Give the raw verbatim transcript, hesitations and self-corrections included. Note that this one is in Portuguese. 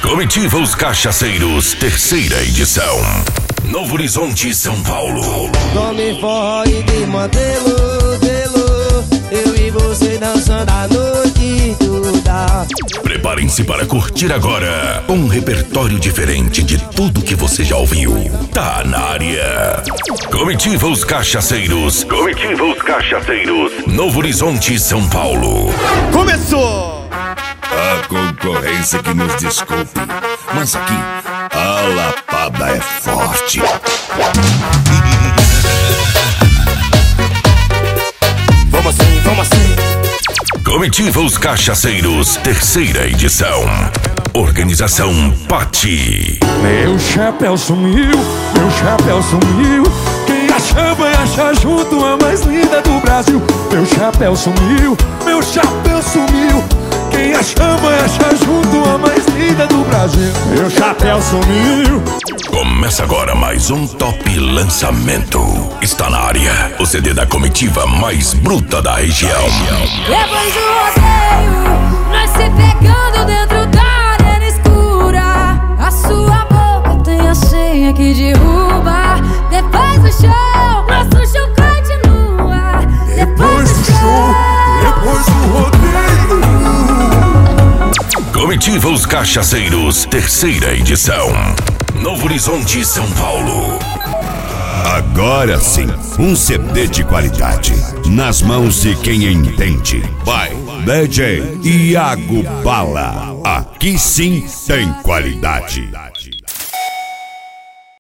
Comitiva Os Cachaceiros, terceira edição. Novo Horizonte, São Paulo. Tome forró e desmantelo, delo. Eu e você dançando a noite toda. Preparem-se para curtir agora um repertório diferente de tudo que você já ouviu. Tá na área. Comitiva Os Cachaceiros. Comitiva Os Cachaceiros. Novo Horizonte, São Paulo. Começou! A concorrência que nos desculpe, mas aqui a lapada é forte. Vamos assim, vamos assim. Comitiva Os Cachaceiros, terceira edição. Organização Pati. Meu chapéu sumiu, meu chapéu sumiu. Quem achar vai achar junto a mais linda do Brasil. Meu chapéu sumiu, meu chapéu sumiu. Quem achar vai achar junto a mais linda do Brasil. Meu chapéu sumiu. Começa agora mais um top lançamento. Está na área o C D da comitiva mais bruta da região. Depois do rodeio, nós se pegando dentro da arena escura. A sua boca tem a senha que derruba. Depois do show, nosso show continua. Depois do show, depois do rodeio. Comitiva Os Cachaceiros, terceira edição. Novo Horizonte, São Paulo. Agora sim, um C D de qualidade nas mãos de quem entende. Vai, D J Iago Bala. Aqui sim tem qualidade.